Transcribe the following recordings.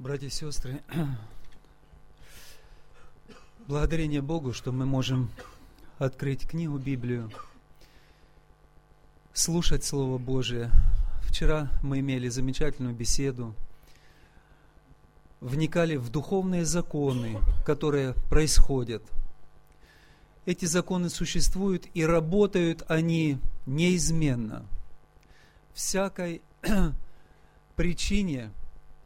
Братья и сестры, благодарение Богу, что мы можем открыть книгу, Библию, слушать Слово Божие. Вчера мы имели замечательную беседу, вникали в духовные законы, которые происходят. Эти законы существуют и работают они неизменно. Всякой причине,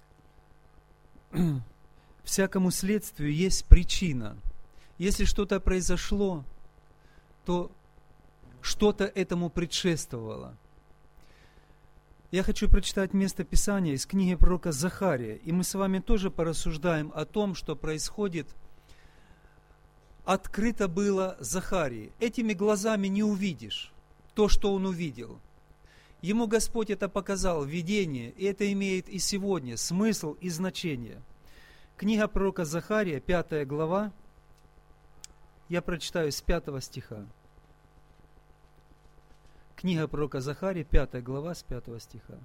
всякому следствию есть причина. Если что-то произошло, то что-то этому предшествовало. Я хочу прочитать место Писания из книги пророка Захария, и мы с вами тоже порассуждаем о том, что происходит. Открыто было Захарии. Этими глазами не увидишь то, что он увидел. Ему Господь это показал в видении, и это имеет и сегодня смысл и значение. Книга пророка Захария, 5 глава, я прочитаю с 5 стиха. Книга пророка Захария, 5 глава, с 5 стиха.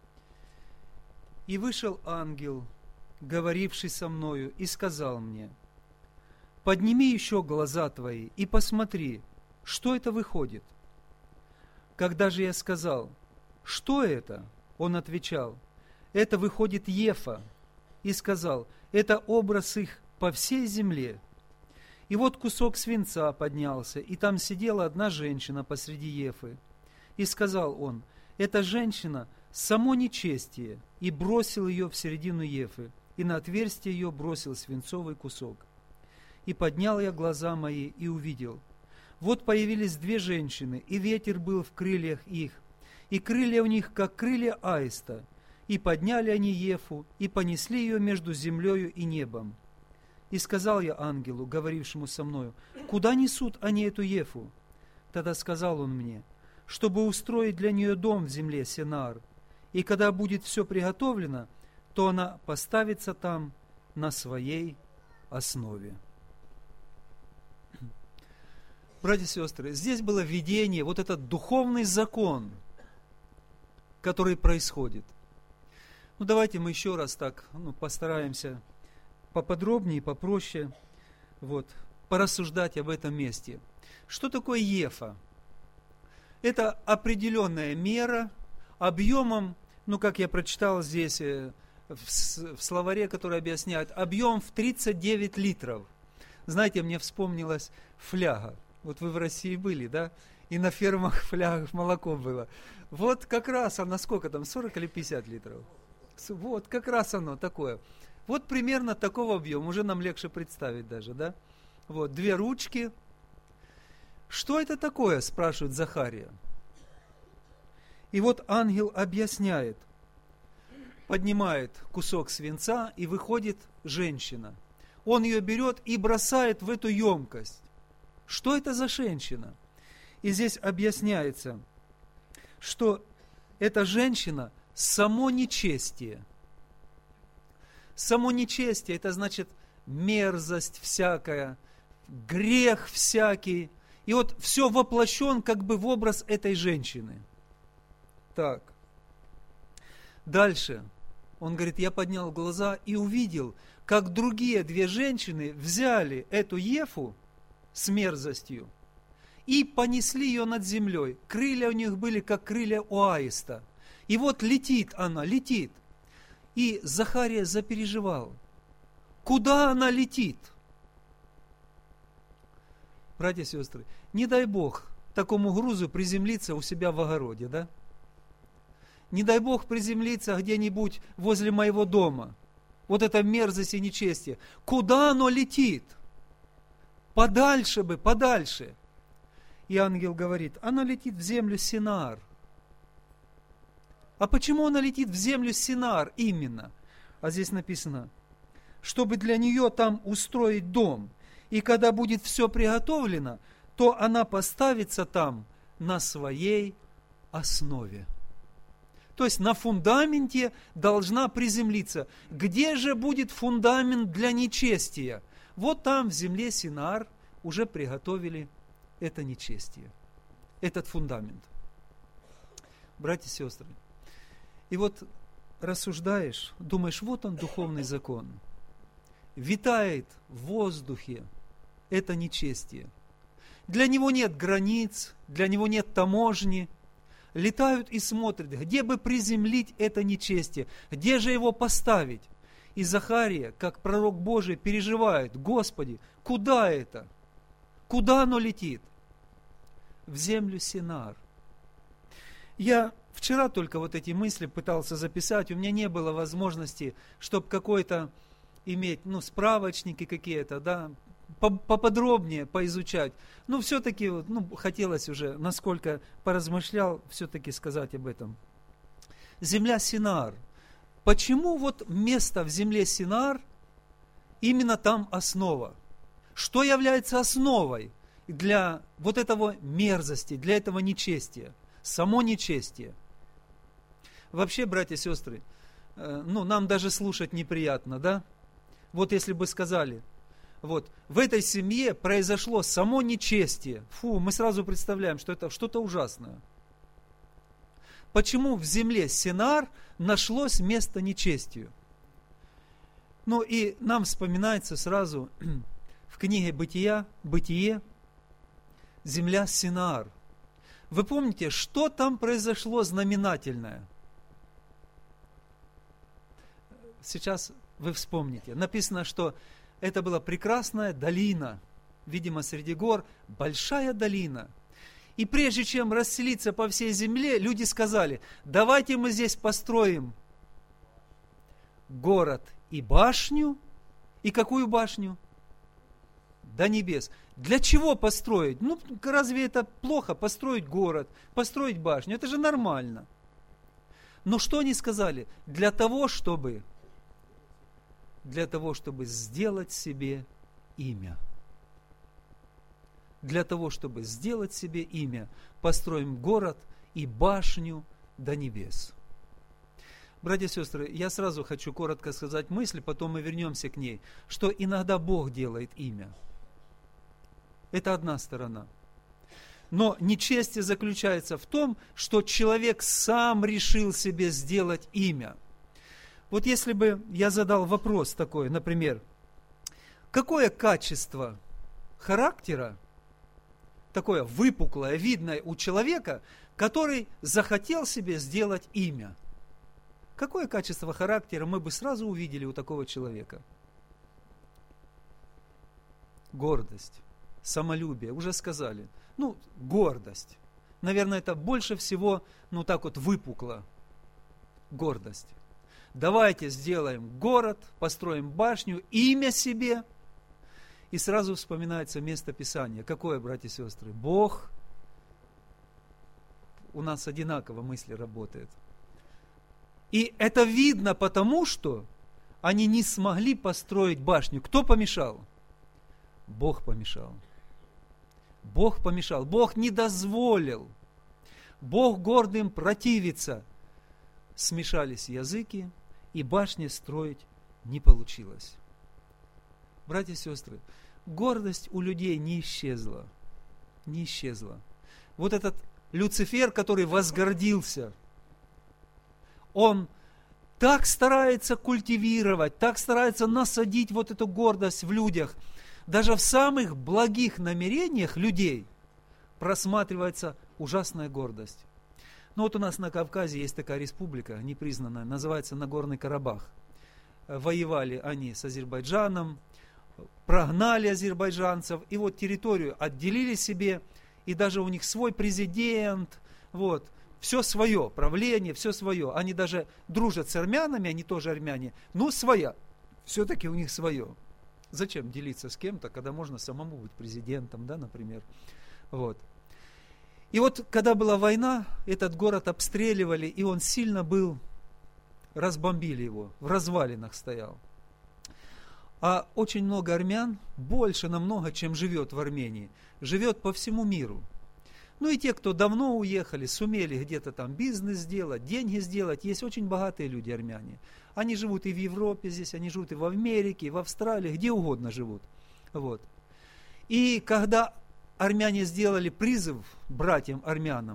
«И вышел ангел, говоривший со мною, и сказал мне: подними еще глаза твои и посмотри, что это выходит. Когда же я сказал: что это? Он отвечал: это выходит Ефа. И сказал: это образ их по всей земле. И вот кусок свинца поднялся, и там сидела одна женщина посреди Ефы. И сказал он: эта женщина само нечестие, и бросил ее в середину Ефы, и на отверстие ее бросил свинцовый кусок. И поднял я глаза мои и увидел. Вот появились две женщины, и ветер был в крыльях их, и крылья у них, как крылья аиста. И подняли они Ефу, и понесли ее между землею и небом. И сказал я ангелу, говорившему со мною: куда несут они эту Ефу? Тогда сказал он мне: чтобы устроить для нее дом в земле Синаар. И когда будет все приготовлено, то она поставится там на своей основе». Братья и сестры, здесь было видение, вот этот духовный закон, который происходит. Давайте мы еще раз так постараемся поподробнее, попроще порассуждать об этом месте. Что такое Ефа? Это определенная мера объемом, как я прочитал здесь в словаре, который объясняет, объем в 39 литров. Знаете, мне вспомнилась фляга. Вот вы в России были, да? И на фермах в флягах молоко было. Вот как раз оно сколько там, 40 или 50 литров? Вот как раз оно такое. Вот примерно такого объема, уже нам легче представить даже, да? Вот, две ручки. Что это такое, спрашивает Захария. И вот ангел объясняет. Поднимает кусок свинца, и выходит женщина. Он ее берет и бросает в эту емкость. Что это за женщина? И здесь объясняется, что эта женщина – само нечестие. Само нечестие – это значит мерзость всякая, грех всякий. И вот все воплощен как бы в образ этой женщины. Так. Дальше. Он говорит: я поднял глаза и увидел, как другие две женщины взяли эту Ефу с мерзостью и понесли ее над землей. Крылья у них были, как крылья у аиста. И вот летит она, летит. И Захария запереживал. Куда она летит? Братья и сестры, не дай Бог такому грузу приземлиться у себя в огороде, да? Не дай Бог приземлиться где-нибудь возле моего дома. Вот эта мерзость и нечестие. Куда оно летит? Подальше бы, подальше. И ангел говорит: она летит в землю Синаар. А почему она летит в землю Синаар именно? А здесь написано: чтобы для нее там устроить дом. И когда будет все приготовлено, то она поставится там на своей основе. То есть на фундаменте должна приземлиться. Где же будет фундамент для нечестия? Вот там, в земле Синаар, уже приготовили это нечестие, этот фундамент. Братья и сестры, и вот рассуждаешь, думаешь, вот он духовный закон. Витает в воздухе это нечестие. Для него нет границ, для него нет таможни. Летают и смотрят, где бы приземлить это нечестие, где же его поставить. И Захария, как пророк Божий, переживает: Господи, куда это? Куда оно летит? В землю Синар. Я вчера только вот эти мысли пытался записать, у меня не было возможности, чтобы какой-то иметь, справочники какие-то, да, поподробнее поизучать. Но все-таки, хотелось уже, насколько поразмышлял, все-таки сказать об этом. Земля Синар. Почему вот место в земле Синар, именно там основа? Что является основой для вот этого мерзости, для этого нечестия? Само нечестие. Вообще, братья и сестры, нам даже слушать неприятно, да? Вот если бы сказали, вот в этой семье произошло само нечестие. Мы сразу представляем, что это что-то ужасное. Почему в земле Синар нашлось место нечестию? И нам вспоминается сразу в книге Бытие, земля Синар. Вы помните, что там произошло знаменательное? Сейчас вы вспомните. Написано, что это была прекрасная долина, видимо, среди гор, большая долина. И прежде чем расселиться по всей земле, люди сказали: давайте мы здесь построим город и башню. И какую башню? До небес. Для чего построить? Разве это плохо построить город, построить башню? Это же нормально. Но что они сказали? Для того, чтобы сделать себе имя. Для того, чтобы сделать себе имя, построим город и башню до небес. Братья и сестры, я сразу хочу коротко сказать мысль, потом мы вернемся к ней, что иногда Бог делает имя. Это одна сторона. Но нечестие заключается в том, что человек сам решил себе сделать имя. Вот если бы я задал вопрос такой, например, какое качество характера, такое выпуклое, видное у человека, который захотел себе сделать имя? Какое качество характера мы бы сразу увидели у такого человека? Гордость, самолюбие, уже сказали. Гордость. Наверное, это больше всего, выпукло. Гордость. Давайте сделаем город, построим башню, имя себе. И сразу вспоминается место Писания. Какое, братья и сестры? Бог. У нас одинаково мысли работают. И это видно потому, что они не смогли построить башню. Кто помешал? Бог помешал. Бог помешал. Бог не дозволил. Бог гордым противится. Смешались языки, и башни строить не получилось. Братья и сестры, гордость у людей не исчезла. Не исчезла. Вот этот Люцифер, который возгордился, он так старается культивировать, так старается насадить вот эту гордость в людях. Даже в самых благих намерениях людей просматривается ужасная гордость. Вот у нас на Кавказе есть такая республика, непризнанная, называется Нагорный Карабах. Воевали они с Азербайджаном, прогнали азербайджанцев, и вот территорию отделили себе, и даже у них свой президент, все свое, правление, все свое. Они даже дружат с армянами, они тоже армяне, своя, все-таки у них свое. Зачем делиться с кем-то, когда можно самому быть президентом, да, например. И когда была война, этот город обстреливали, и он сильно был, разбомбили его, в развалинах стоял. А очень много армян, больше намного, чем живет в Армении, живет по всему миру. И те, кто давно уехали, сумели где-то там бизнес сделать, деньги сделать, есть очень богатые люди, армяне. Они живут и в Европе здесь, они живут и в Америке, и в Австралии, где угодно живут. И когда армяне сделали призыв братьям армянам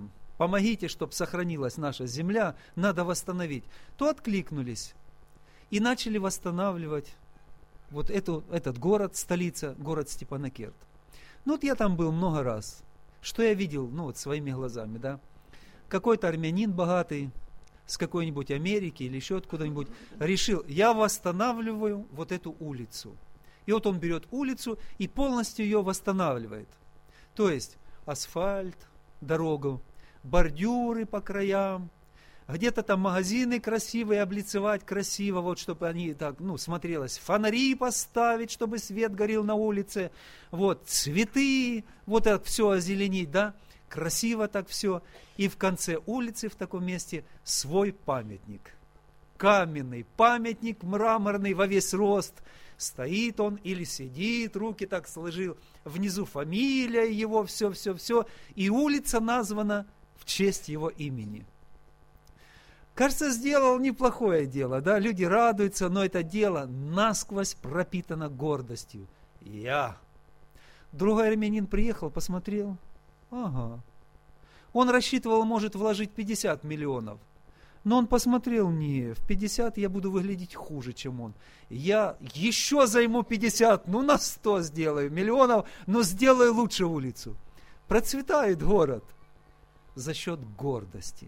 помогите, чтобы сохранилась наша земля, надо восстановить, то откликнулись и начали восстанавливать вот этот город, столица, город Степанакерт. Ну вот я там был много раз. Что я видел, ну вот своими глазами, да? Какой-то армянин богатый с какой-нибудь Америки или еще откуда-нибудь решил, я восстанавливаю вот эту улицу. И вот он берет улицу и полностью ее восстанавливает. То есть асфальт, дорогу, бордюры по краям, где-то там магазины красивые, облицевать красиво, вот чтобы они так, ну, смотрелось, фонари поставить, чтобы свет горел на улице, вот, цветы, вот это все озеленить, да, красиво так все. И в конце улицы, в таком месте, свой памятник. Каменный памятник, мраморный, во весь рост. Стоит он или сидит, руки так сложил, внизу фамилия его, все. И улица названа в честь его имени. Кажется, сделал неплохое дело, да, люди радуются, но это дело насквозь пропитано гордостью. Я. Другой армянин приехал, посмотрел, ага. Он рассчитывал, может, вложить 50 миллионов. Но он посмотрел, не, в 50 я буду выглядеть хуже, чем он. Я еще займу 50, ну на 100 сделаю миллионов, но сделаю лучше улицу. Процветает город за счет гордости.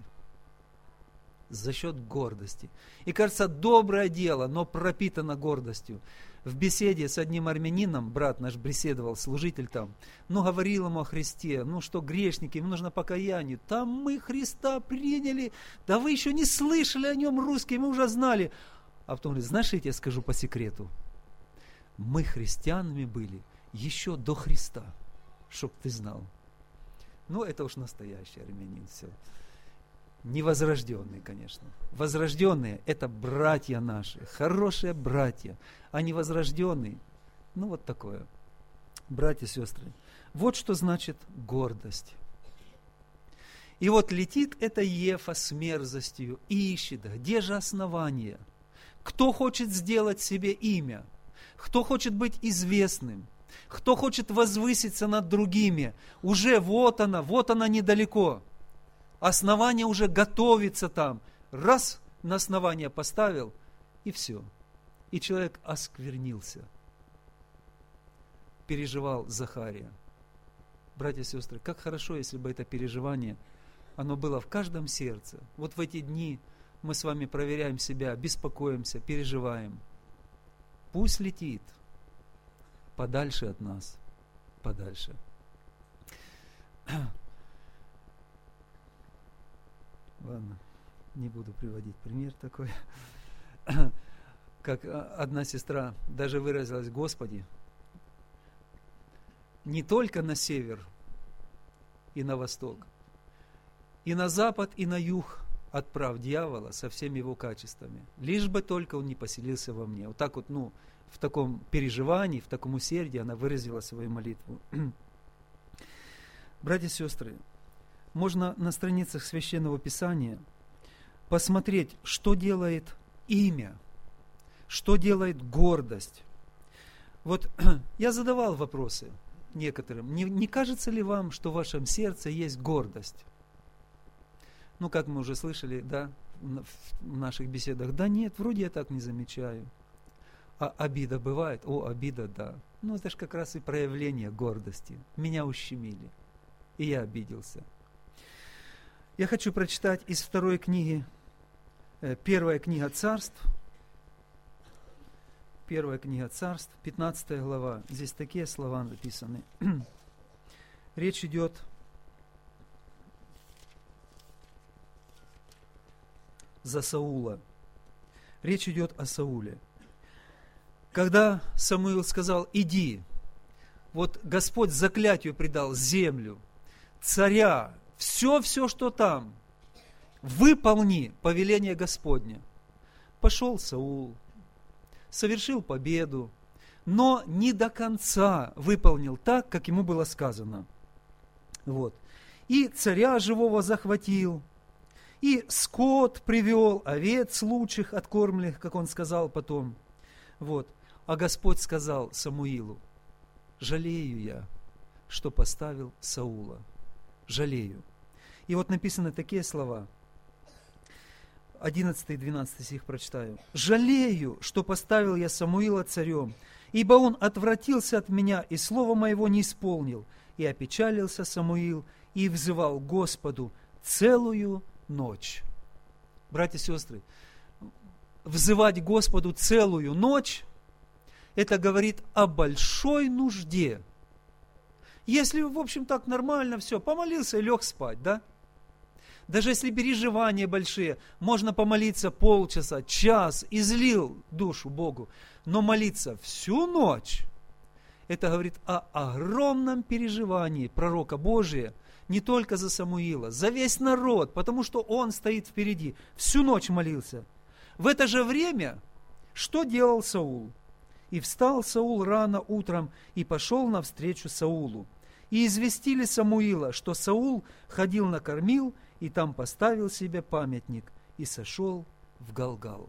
За счет гордости. И кажется, доброе дело, но пропитано гордостью. В беседе с одним армянином, брат наш беседовал, служитель там, говорил ему о Христе, что грешники, им нужно покаяние. Там мы Христа приняли, да вы еще не слышали о нем, русские, мы уже знали. А потом говорит, знаешь, я тебе скажу по секрету, мы христианами были еще до Христа, чтоб ты знал. Это уж настоящий армянин, все. Невозрожденные, конечно. Возрожденные – это братья наши, хорошие братья. А невозрожденные – вот такое. Братья и сестры. Вот что значит гордость. И вот летит эта Ефа с мерзостью и ищет, где же основание? Кто хочет сделать себе имя? Кто хочет быть известным? Кто хочет возвыситься над другими? Уже вот она недалеко. Основание уже готовится там. Раз на основание поставил, и все. И человек осквернился. Переживал Захария. Братья и сестры, как хорошо, если бы это переживание, оно было в каждом сердце. Вот в эти дни мы с вами проверяем себя, беспокоимся, переживаем. Пусть летит подальше от нас, подальше. Ладно, не буду приводить пример такой. Как одна сестра даже выразилась: Господи, не только на север и на восток, и на запад, и на юг отправь дьявола со всеми его качествами, лишь бы только он не поселился во мне. Вот так вот, в таком переживании, в таком усердии она выразила свою молитву. Братья и сестры, можно на страницах Священного Писания посмотреть, что делает имя, что делает гордость. Вот я задавал вопросы некоторым. Не кажется ли вам, что в вашем сердце есть гордость? Как мы уже слышали, да, в наших беседах. Да нет, вроде я так не замечаю. А обида бывает? Обида, да. Это же как раз и проявление гордости. Меня ущемили, и я обиделся. Я хочу прочитать из второй книги, первая книга Царств, 15 глава. Здесь такие слова написаны. Речь идет за Саула. Речь идет о Сауле. Когда Самуил сказал: иди, вот Господь заклятию предал землю, царя, все, что там, выполни повеление Господне. Пошел Саул, совершил победу, но не до конца выполнил так, как ему было сказано. И царя живого захватил, и скот привел, овец лучших откормленных, как он сказал потом. А Господь сказал Самуилу: жалею я, что поставил Саула. Жалею. И вот написаны такие слова. 11 и 12 стих прочитаю. «Жалею, что поставил я Самуила царем, ибо он отвратился от меня, и слова моего не исполнил. И опечалился Самуил, и взывал Господу целую ночь». Братья и сестры, взывать Господу целую ночь, это говорит о большой нужде. Если, в общем, так нормально все, помолился и лег спать, да? Даже если переживания большие, можно помолиться полчаса, час, излил душу Богу. Но молиться всю ночь, это говорит о огромном переживании пророка Божия, не только за Самуила, за весь народ, потому что он стоит впереди. Всю ночь молился. В это же время, что делал Саул? «И встал Саул рано утром и пошел навстречу Саулу. И известили Самуила, что Саул ходил накормил, и там поставил себе памятник, и сошел в Галгалу».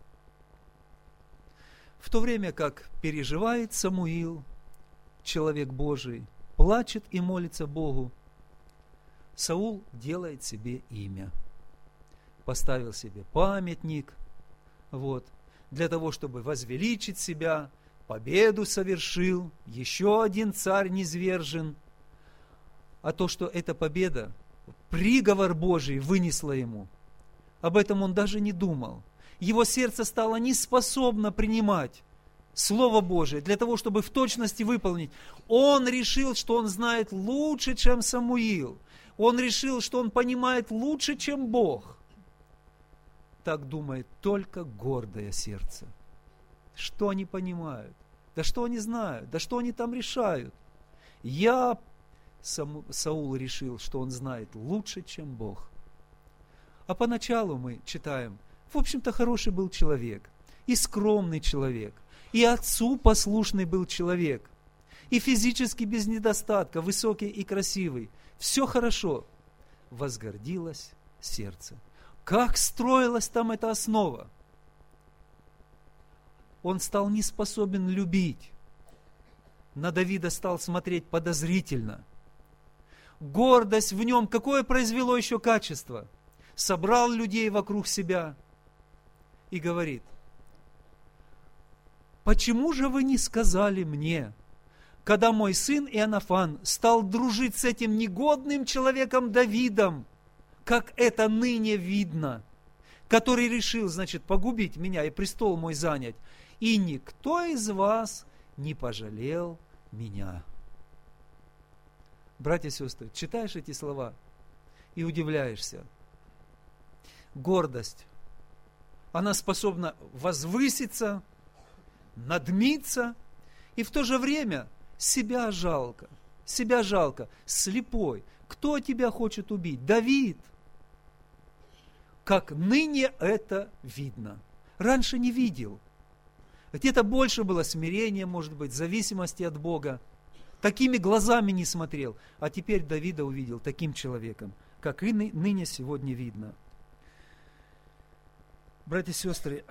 В то время как переживает Самуил, человек Божий, плачет и молится Богу, Саул делает себе имя. Поставил себе памятник, для того, чтобы возвеличить себя, победу совершил, еще один царь низвержен. А то, что эта победа, приговор Божий вынесла ему, об этом он даже не думал. Его сердце стало неспособно принимать Слово Божие для того, чтобы в точности выполнить. Он решил, что он знает лучше, чем Самуил. Он решил, что он понимает лучше, чем Бог. Так думает только гордое сердце. Что они понимают? Да что они знают? Да что они там решают? Саул решил, что он знает лучше, чем Бог. А поначалу мы читаем, в общем-то, хороший был человек, и скромный человек, и отцу послушный был человек, и физически без недостатка, высокий и красивый. Все хорошо. Возгордилось сердце. Как строилась там эта основа? Он стал не способен любить. На Давида стал смотреть подозрительно. Гордость в нем какое произвело еще качество? Собрал людей вокруг себя и говорит: «Почему же вы не сказали мне, когда мой сын Иоаннафан стал дружить с этим негодным человеком Давидом, как это ныне видно, который решил, погубить меня и престол мой занять, и никто из вас не пожалел меня». Братья и сестры, читаешь эти слова и удивляешься. Гордость, она способна возвыситься, надмиться, и в то же время себя жалко, слепой. Кто тебя хочет убить? Давид. Как ныне это видно. Раньше не видел. Где-то больше было смирения, может быть, зависимости от Бога. Такими глазами не смотрел. А теперь Давида увидел таким человеком, как и ныне сегодня видно. Братья и сестры,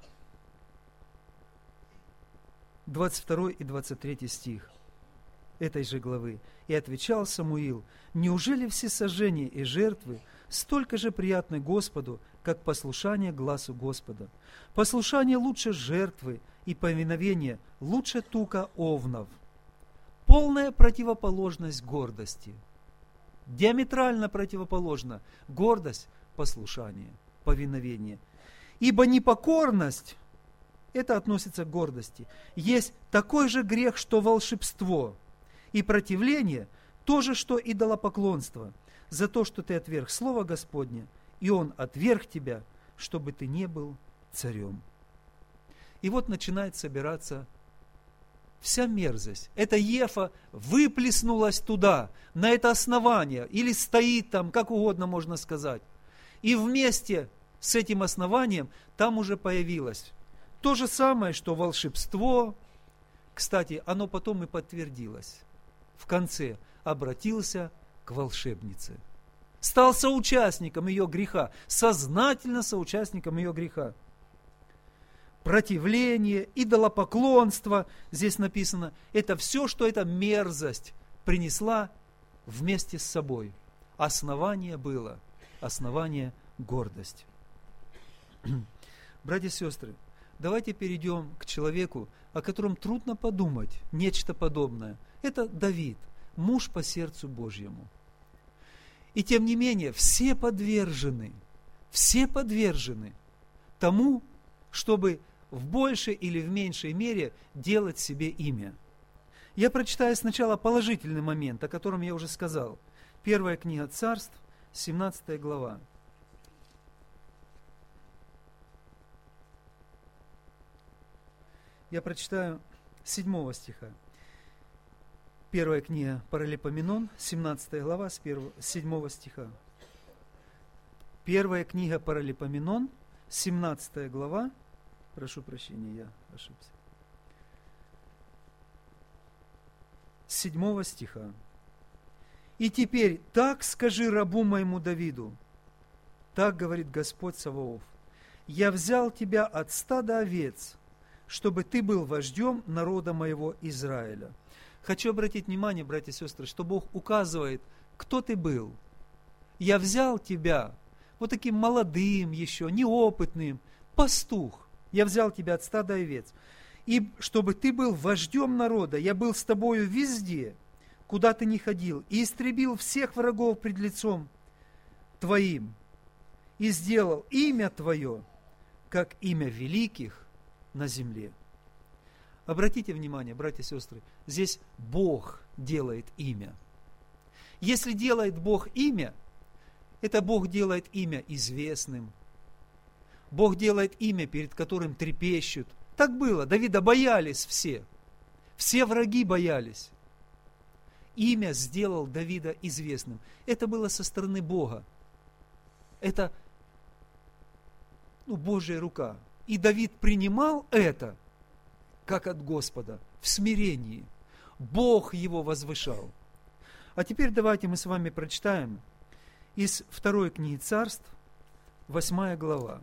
22 и 23 стих этой же главы. «И отвечал Самуил: неужели всесожжения и жертвы столько же приятны Господу, как послушание гласу Господа? Послушание лучше жертвы, и повиновение лучше тука овнов». Полная противоположность гордости. Диаметрально противоположна гордость, послушание, повиновение. Ибо непокорность, это относится к гордости, есть такой же грех, что волшебство, и противление то же, что идолопоклонство, за то, что ты отверг Слово Господне, и Он отверг тебя, чтобы ты не был царем. И вот начинает собираться вся мерзость. Эта Ефа выплеснулась туда, на это основание, или стоит там, как угодно можно сказать. И вместе с этим основанием там уже появилось то же самое, что волшебство. Кстати, оно потом и подтвердилось. В конце обратился к волшебнице. Стал соучастником ее греха, сознательно соучастником ее греха. Противление, идолопоклонство, здесь написано, это все, что эта мерзость принесла вместе с собой. основание было, основание – гордость. Братья и сестры, давайте перейдем к человеку, о котором трудно подумать, нечто подобное. Это Давид, муж по сердцу Божьему. И тем не менее, все подвержены тому, чтобы в большей или в меньшей мере делать себе имя. Я прочитаю сначала положительный момент, о котором я уже сказал. Первая книга Царств, 17 глава. Я прочитаю 7 стиха. Первая книга Паралипоменон, 17 глава, с 7 стиха. Первая книга Паралипоменон, 17 глава. Прошу прощения, я ошибся. 7 стиха. «И теперь так скажи рабу моему Давиду, так говорит Господь Саваоф, я взял тебя от стада овец, чтобы ты был вождем народа моего Израиля». Хочу обратить внимание, братья и сестры, что Бог указывает, кто ты был. Я взял тебя, вот таким молодым еще, неопытным, пастух. Я взял тебя от стада овец. И чтобы ты был вождем народа, я был с тобою везде, куда ты ни ходил, и истребил всех врагов пред лицом твоим, и сделал имя твое, как имя великих на земле. Обратите внимание, братья и сестры, здесь Бог делает имя. Если делает Бог имя, это Бог делает имя известным. Бог делает имя, перед которым трепещут. Так было, Давида боялись все. Все враги боялись. Имя сделал Давида известным. Это было со стороны Бога. Это Божья рука. И Давид принимал это, как от Господа, в смирении. Бог его возвышал. А теперь давайте мы с вами прочитаем из 2 книги Царств, 8 глава.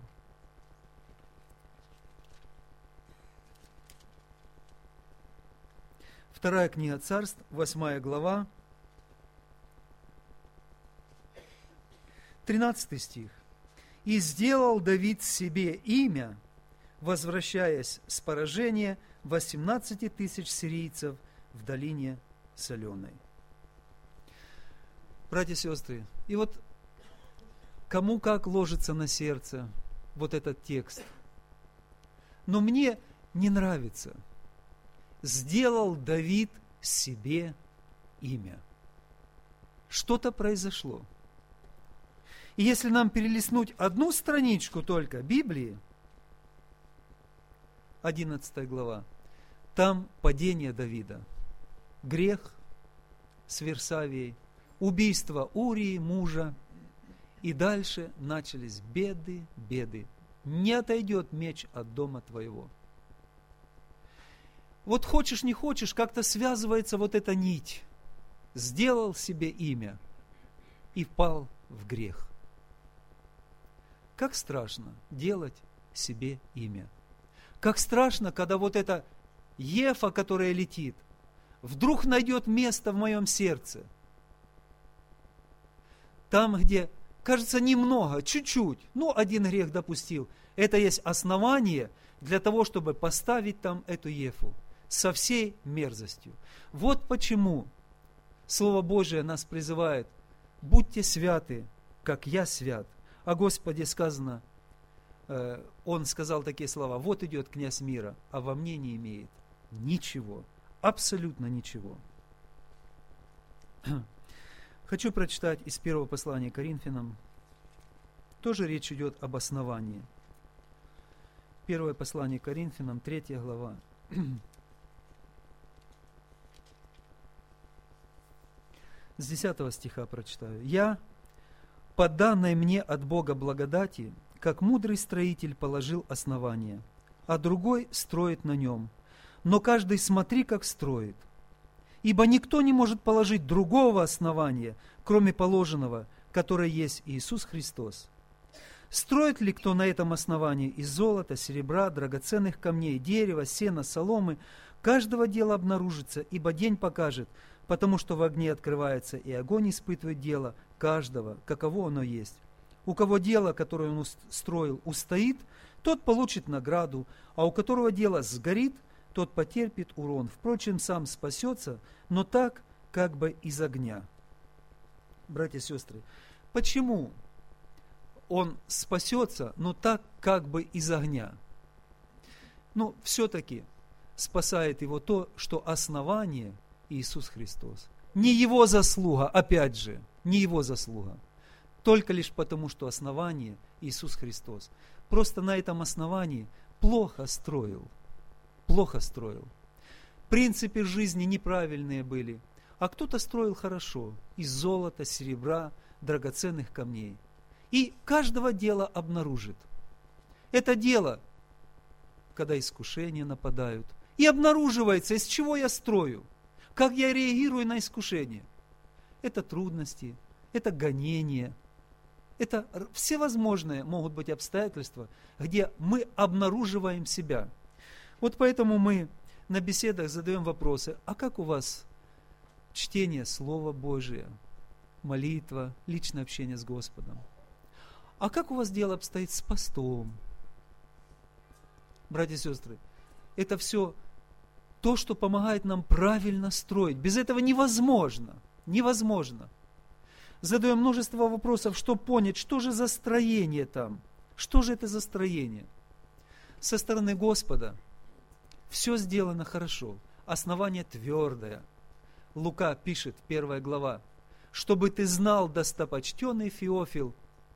Вторая книга Царств, 8 глава, 13 стих. «И сделал Давид себе имя, возвращаясь с поражения 18 тысяч сирийцев в долине соленой». Братья и сестры, и вот кому как ложится на сердце вот этот текст. Но мне не нравится. Сделал Давид себе имя. Что-то произошло. И если нам перелистнуть одну страничку только Библии, 11 глава, там падение Давида, грех с Версавией, убийство Урии, мужа, и дальше начались беды. Не отойдет меч от дома твоего. Вот хочешь, не хочешь, как-то связывается вот эта нить. Сделал себе имя и впал в грех. Как страшно делать себе имя. Как страшно, когда вот эта Ефа, которая летит, вдруг найдет место в моем сердце. Там, где, кажется, немного, чуть-чуть, один грех допустил. Это есть основание для того, чтобы поставить там эту Ефу со всей мерзостью. Вот почему Слово Божие нас призывает: будьте святы, как я свят. О Господе сказано, Он сказал такие слова: вот идет князь мира, а во мне не имеет ничего, абсолютно ничего. Хочу прочитать из первого послания Коринфянам. Тоже речь идет об основании. Первое послание Коринфянам, 3 глава. С 10 стиха прочитаю. «Я, по данной мне от Бога благодати, как мудрый строитель положил основание, а другой строит на нем. Но каждый смотри, как строит. Ибо никто не может положить другого основания, кроме положенного, которое есть Иисус Христос. Строит ли кто на этом основании из золота, серебра, драгоценных камней, дерева, сена, соломы? Каждого дела обнаружится, ибо день покажет, потому что в огне открывается, и огонь испытывает дело, каждого, каково оно есть. У кого дело, которое он строил, устоит, тот получит награду, а у которого дело сгорит, тот потерпит урон. Впрочем, сам спасется, но так, как бы из огня. Братья и сестры, почему он спасется, но так, как бы из огня? Но все-таки спасает его то, что основание Иисус Христос. Не его заслуга, опять же, не его заслуга. Только лишь потому, что основание Иисус Христос. Просто на этом основании плохо строил. Плохо строил. Принципы жизни неправильные были, а кто-то строил хорошо, из золота, серебра, драгоценных камней. И каждого дела обнаружит. Это дело, когда искушения нападают, и обнаруживается, из чего я строю, как я реагирую на искушение. Это трудности, это гонения, это всевозможные могут быть обстоятельства, где мы обнаруживаем себя. Вот поэтому мы на беседах задаем вопросы: а как у вас чтение Слова Божия, молитва, личное общение с Господом? А как у вас дело обстоит с постом? Братья и сестры, это все то, что помогает нам правильно строить. Без этого невозможно. Невозможно. Задаем множество вопросов, чтобы понять, что же за строение там. Что же это за строение? Со стороны Господа все сделано хорошо. Основание твердое. Лука пишет, 1 глава: «Чтобы ты знал, достопочтенный Феофил,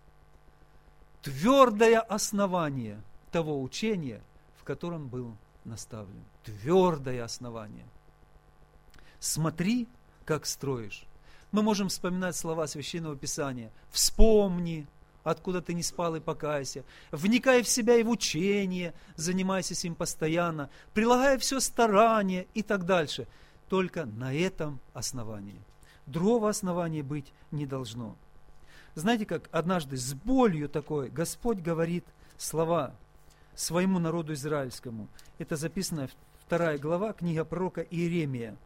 твердое основание того учения, в котором был наставлен». Твердое основание. Смотри, как строишь. Мы можем вспоминать слова Священного Писания. Вспомни, откуда ты не спал, и покайся. Вникай в себя и в учение, занимайся им постоянно, прилагая все старание и так дальше. Только на этом основании. Другого основания быть не должно. Знаете, как однажды с болью такой Господь говорит слова своему народу израильскому. Это записано в 2 глава, книга пророка Иеремия.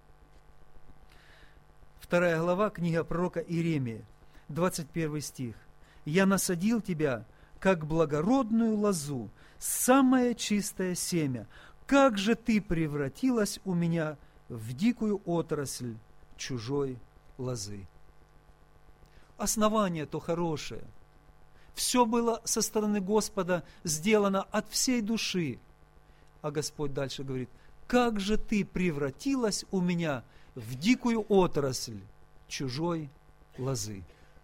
2 глава, книга пророка Иеремия, 21 стих. «Я насадил тебя, как благородную лозу, самое чистое семя. Как же ты превратилась у меня в дикую отрасль чужой лозы». Основание то хорошее. Все было со стороны Господа сделано от всей души. А Господь дальше говорит: как же ты превратилась у меня в дикую отрасль чужой лозы.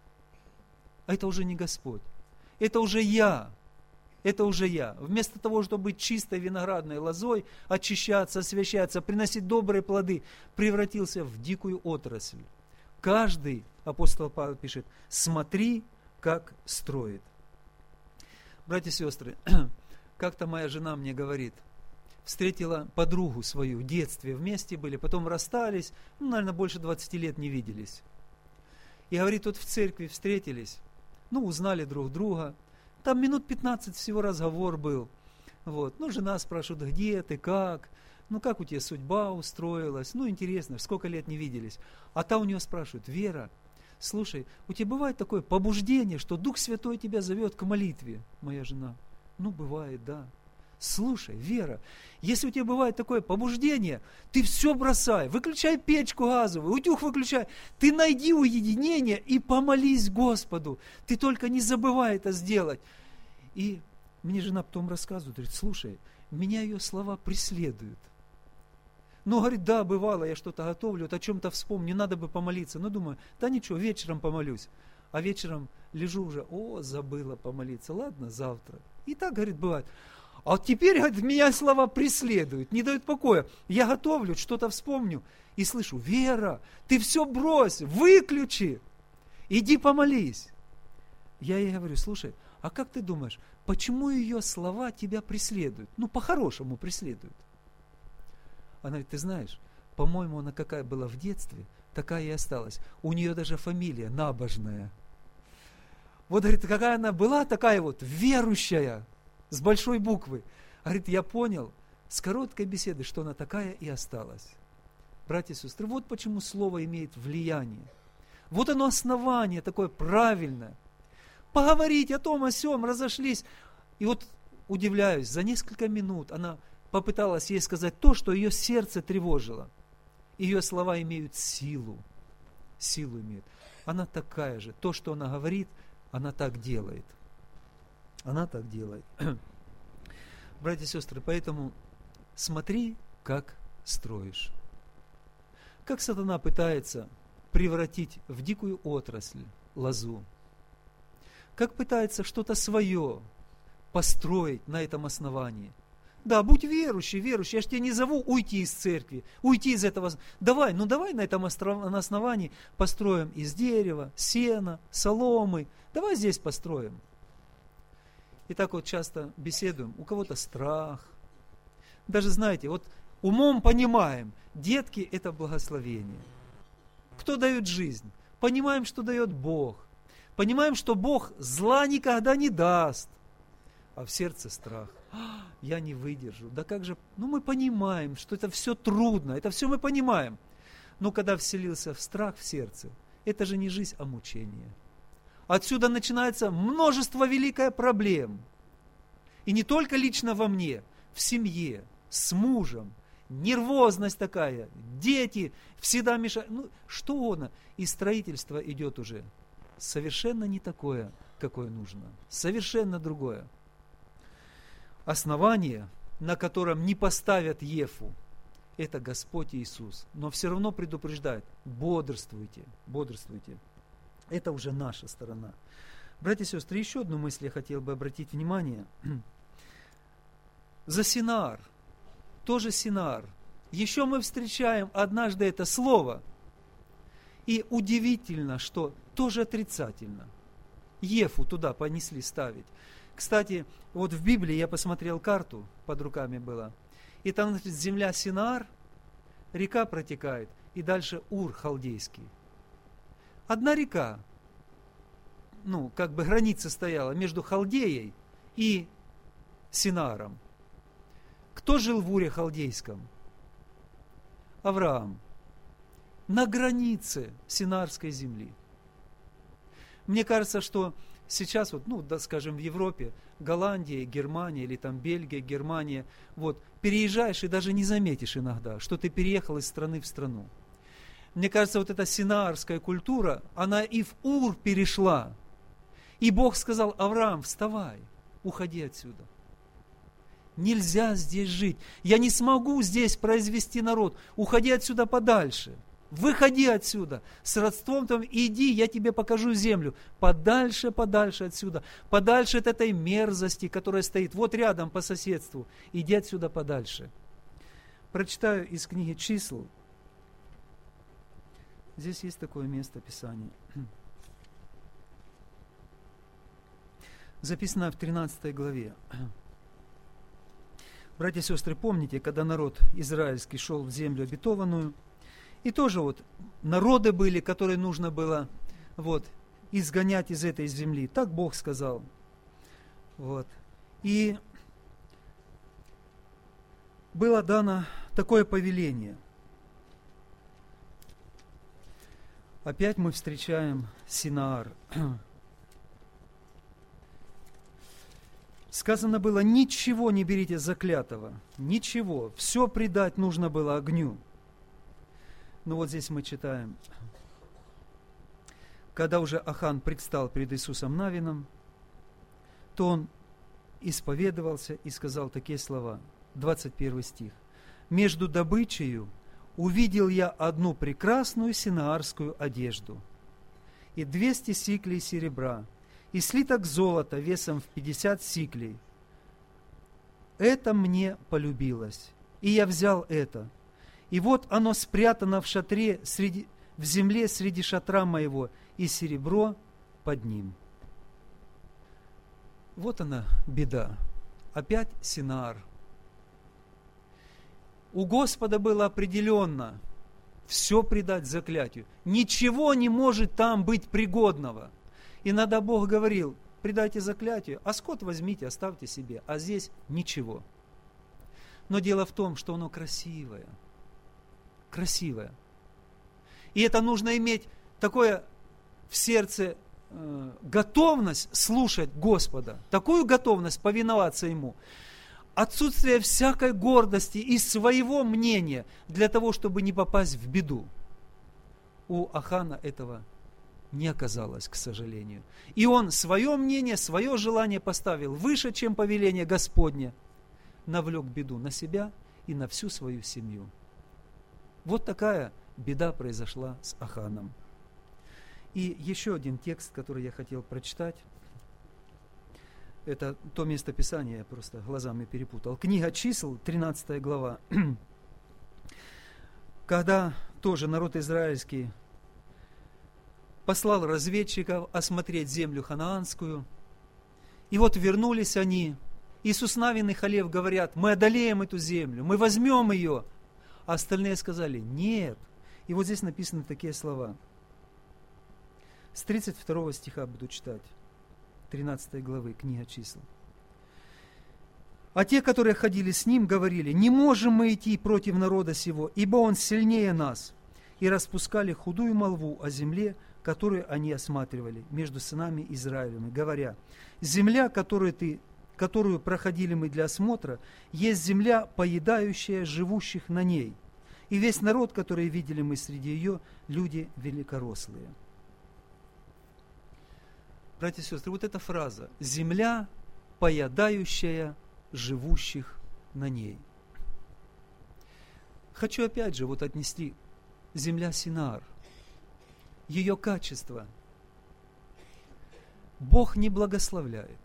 А это уже не Господь. Это уже я. Это уже я. Вместо того, чтобы быть чистой виноградной лозой, очищаться, освящаться, приносить добрые плоды, превратился в дикую отрасль. Каждый, апостол Павел пишет, смотри, как строит. Братья и сестры, как-то моя жена мне говорит, встретила подругу свою, в детстве вместе были, потом расстались, наверное, больше 20 лет не виделись. И говорит, вот в церкви встретились, узнали друг друга, там минут 15 всего разговор был. Вот. Жена спрашивает, где ты, как у тебя судьба устроилась, интересно, сколько лет не виделись. А та у нее спрашивает, Вера, слушай, у тебя бывает такое побуждение, что Дух Святой тебя зовет к молитве? Моя жена, бывает, да. Слушай, Вера, если у тебя бывает такое побуждение, ты все бросай, выключай печку газовую, утюг выключай, ты найди уединение и помолись Господу, ты только не забывай это сделать. И мне жена потом рассказывает, говорит, слушай, меня ее слова преследуют. Говорит, да, бывало, я что-то готовлю, о чем-то вспомню, надо бы помолиться. Думаю, да ничего, вечером помолюсь. А вечером лежу уже, забыла помолиться, ладно, завтра. И так, говорит, бывает. А теперь, говорит, меня слова преследуют, не дают покоя. Я готовлю, что-то вспомню и слышу, Вера, ты все брось, выключи, иди помолись. Я ей говорю, слушай, а как ты думаешь, почему ее слова тебя преследуют? По-хорошему преследуют. Она говорит, ты знаешь, по-моему, она какая была в детстве, такая и осталась. У нее даже фамилия набожная. Вот, говорит, какая она была, такая вот верующая, с большой буквы. Говорит, я понял с короткой беседы, что она такая и осталась. Братья и сестры, вот почему слово имеет влияние. Вот оно основание такое правильное. Поговорить о том, о сём, разошлись. И вот удивляюсь, за несколько минут она попыталась ей сказать то, что ее сердце тревожило. Ее слова имеют силу. Силу имеют. Она такая же. То, что она говорит, она так делает. Она так делает. Братья и сестры, поэтому смотри, как строишь. Как сатана пытается превратить в дикую отрасль лозу. Как пытается что-то свое построить на этом основании. Да, будь верующий, верующий. Я же тебя не зову уйти из церкви, уйти из этого. Давай на этом основании построим из дерева, сена, соломы. Давай здесь построим. И так вот часто беседуем. У кого-то страх. Даже, знаете, вот умом понимаем, детки – это благословение. Кто дает жизнь? Понимаем, что дает Бог. Понимаем, что Бог зла никогда не даст. А в сердце страх. Я не выдержу. Да как же? Мы понимаем, что это все трудно. Это все мы понимаем. Но когда вселился страх в сердце, это же не жизнь, а мучение. Отсюда начинается множество великих проблем. И не только лично во мне, в семье, с мужем. Нервозность такая, дети всегда мешают. Что угодно. И строительство идет уже совершенно не такое, какое нужно. Совершенно другое. Основание, на котором не поставят Ефу, это Господь Иисус. Но все равно предупреждает, бодрствуйте, бодрствуйте. Это уже наша сторона. Братья и сестры, еще одну мысль я хотел бы обратить внимание. За Синаар. Тоже Синаар. Еще мы встречаем однажды это слово. И удивительно, что тоже отрицательно. Ефу туда понесли ставить. Кстати, вот в Библии я посмотрел карту, под руками была. И там земля Синаар, река протекает, и дальше Ур халдейский. Одна река, как бы граница стояла между Халдеей и Синааром. Кто жил в Уре халдейском? Авраам. На границе Синаарской земли. Мне кажется, что сейчас, скажем, в Европе, Голландия, Германия, или там Бельгия, Германия, переезжаешь и даже не заметишь иногда, что ты переехал из страны в страну. Мне кажется, вот эта синаарская культура, она и в Ур перешла. И Бог сказал: Авраам, вставай, уходи отсюда. Нельзя здесь жить. Я не смогу здесь произвести народ. Уходи отсюда подальше. Выходи отсюда. С родством там иди, я тебе покажу землю. Подальше, подальше отсюда. Подальше от этой мерзости, которая стоит вот рядом по соседству. Иди отсюда подальше. Прочитаю из книги «Чисел». Здесь есть такое место Писания. Записано в 13 главе. Братья и сестры, помните, когда народ израильский шел в землю обетованную, и тоже народы были, которые нужно было изгонять из этой земли. Так Бог сказал. И было дано такое повеление. Опять мы встречаем Синаар. Сказано было: ничего не берите заклятого, ничего, все предать нужно было огню. Но здесь мы читаем, когда уже Ахан предстал перед Иисусом Навином, то он исповедовался и сказал такие слова, 21 стих. «Между добычею увидел я одну прекрасную синаарскую одежду, и 200 сиклей серебра, и слиток золота весом в 50 сиклей. Это мне полюбилось, и я взял это. И вот оно спрятано в шатре, в земле среди шатра моего, и серебро под ним». Вот она беда. Опять Синаар. У Господа было определенно все предать заклятию. Ничего не может там быть пригодного. Иногда Бог говорил: предайте заклятию, а скот возьмите, оставьте себе. А здесь ничего. Но дело в том, что оно красивое. Красивое. И это нужно иметь такое в сердце готовность слушать Господа, такую готовность повиноваться Ему, отсутствие всякой гордости и своего мнения для того, чтобы не попасть в беду. У Ахана этого не оказалось, к сожалению. И он свое мнение, свое желание поставил выше, чем повеление Господне, навлек беду на себя и на всю свою семью. Вот такая беда произошла с Аханом. И еще один текст, который я хотел прочитать. Это то местописание, я просто глазами перепутал. Книга Чисел, 13 глава. Когда тоже народ израильский послал разведчиков осмотреть землю ханаанскую, и вот вернулись они, и Навин и Халев говорят: мы одолеем эту землю, мы возьмем ее. А остальные сказали: нет. И вот здесь написаны такие слова. С 32 стиха буду читать. 13 главы, книга Чисел. А те, которые ходили с ним, говорили: не можем мы идти против народа сего, ибо он сильнее нас. И распускали худую молву о земле, которую они осматривали между сынами Израилевыми, говоря: земля, которую проходили мы для осмотра, есть земля, поедающая живущих на ней. И весь народ, который видели мы среди ее, люди великорослые. Братья и сестры, вот эта фраза: земля, поедающая живущих на ней. Хочу опять же вот отнести земля Синаар, ее качество. Бог не благословляет.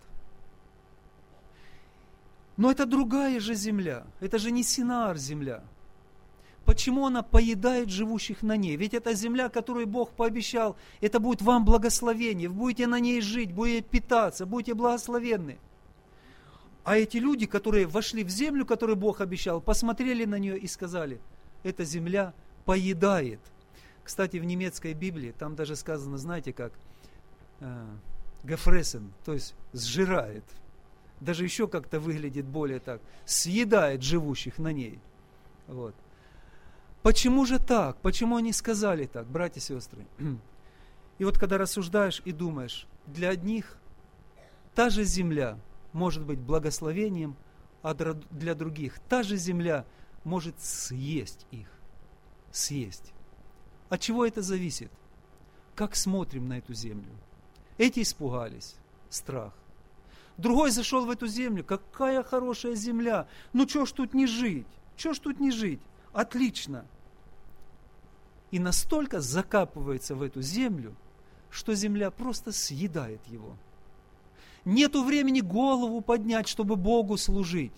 Но это другая же земля, это же не Синаар земля. Почему она поедает живущих на ней? Ведь это земля, которую Бог пообещал, это будет вам благословение, вы будете на ней жить, будете питаться, будете благословенны. А эти люди, которые вошли в землю, которую Бог обещал, посмотрели на нее и сказали: эта земля поедает. Кстати, в немецкой Библии там даже сказано, знаете как, гефрессен, то есть сжирает. Даже еще как-то выглядит более так, съедает живущих на ней. Вот. Почему же так? Почему они сказали так, братья и сестры? И вот когда рассуждаешь и думаешь, для одних та же земля может быть благословением, а для других та же земля может съесть их. Съесть. От чего это зависит? Как смотрим на эту землю? Эти испугались, страх. Другой зашел в эту землю: какая хорошая земля, ну чё ж тут не жить? Чё ж тут не жить? Отлично. И настолько закапывается в эту землю, что земля просто съедает его. Нету времени голову поднять, чтобы Богу служить.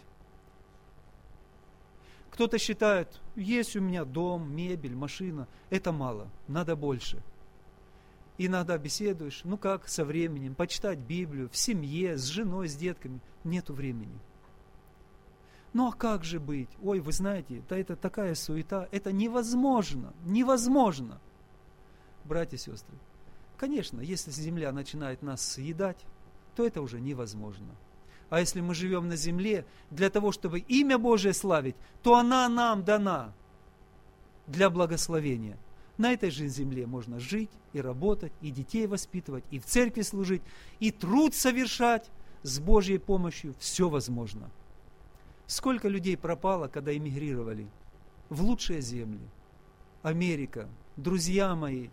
Кто-то считает: есть у меня дом, мебель, машина, это мало, надо больше. Иногда беседуешь, ну как, со временем, почитать Библию, в семье, с женой, с детками. Нету времени. Ну а как же быть? Ой, вы знаете, да это такая суета, это невозможно, невозможно. Братья и сестры, конечно, если земля начинает нас съедать, то это уже невозможно. А если мы живем на земле для того, чтобы имя Божие славить, то она нам дана для благословения. На этой же земле можно жить и работать, и детей воспитывать, и в церкви служить, и труд совершать. С Божьей помощью все возможно. Сколько людей пропало, когда эмигрировали в лучшие земли? Америка, друзья мои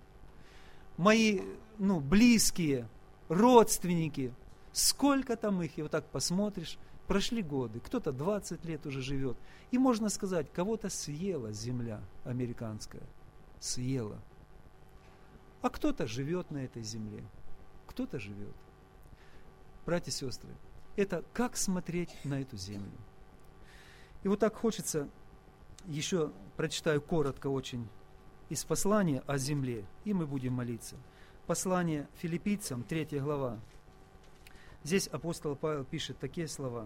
близкие, родственники. Сколько там их, и вот так посмотришь, прошли годы, кто-то 20 лет уже живет. И можно сказать, кого-то съела земля американская, съела. А кто-то живет на этой земле, кто-то живет. Братья и сестры, это как смотреть на эту землю. И вот так хочется, еще прочитаю коротко очень из послания о земле, и мы будем молиться. Послание Филиппийцам, 3 глава. Здесь апостол Павел пишет такие слова.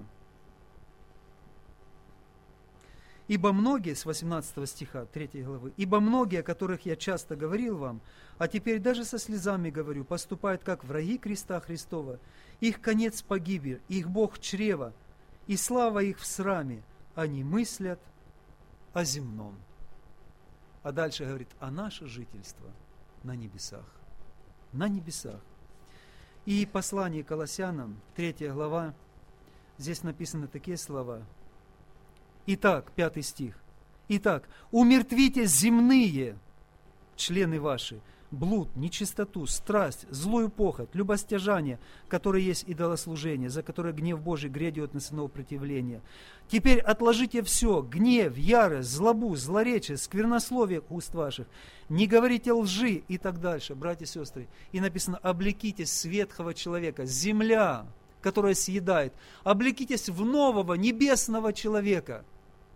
«Ибо многие», с 18 стиха 3 главы, «ибо многие, о которых я часто говорил вам, а теперь даже со слезами говорю, поступают как враги креста Христова. Их конец погибель, их Бог чрево, и слава их в сраме. Они мыслят о земном». А дальше говорит: «а наше жительство на небесах». на небесах. И послание Колоссянам, 3 глава, здесь написаны такие слова. Итак, 5 стих. Итак, умертвите земные члены ваши, блуд, нечистоту, страсть, злую похоть, любостяжание, которое есть идолослужение, за которое гнев Божий грядет на сынов противления. Теперь отложите все, гнев, ярость, злобу, злоречие, сквернословие уст ваших, не говорите лжи и так дальше, братья и сестры. И написано, облекитесь с ветхого человека, земля, которая съедает, облекитесь в нового небесного человека.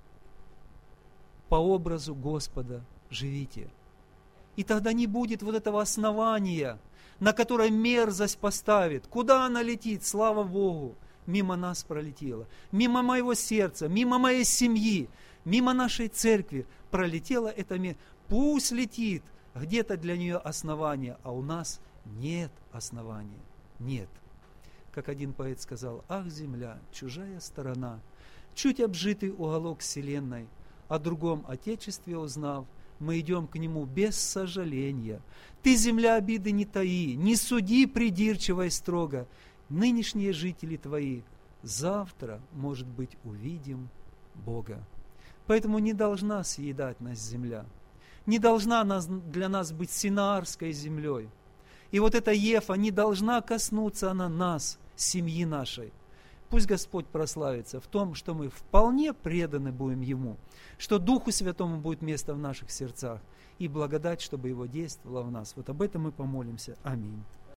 По образу Господа живите. И тогда не будет вот этого основания, на которое мерзость поставит. Куда она летит? Слава Богу! Мимо нас пролетела. Мимо моего сердца, мимо моей семьи, мимо нашей церкви пролетела эта мерзость. Пусть летит. Где-то для нее основание, а у нас нет основания. Нет. Как один поэт сказал, ах, земля, чужая сторона, чуть обжитый уголок вселенной, о другом отечестве узнав, мы идем к нему без сожаления. Ты, земля, обиды не таи, не суди придирчиво и строго. Нынешние жители твои, завтра, может быть, увидим Бога. Поэтому не должна съедать нас земля. Не должна для нас быть синаарской землей. И вот эта Ефа не должна коснуться она нас, семьи нашей. Пусть Господь прославится в том, что мы вполне преданы будем Ему, что Духу Святому будет место в наших сердцах, и благодать, чтобы Его действовало в нас. Вот об этом мы помолимся. Аминь.